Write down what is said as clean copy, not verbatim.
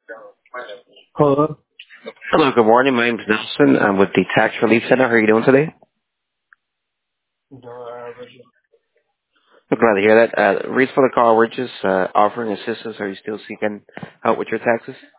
Hello. Hello, good morning. My name is Nelson. I'm with the Tax Relief Center. How are you doing today? I'm glad to hear that. Reason for the call, we're just offering assistance. Are you still seeking help with your taxes?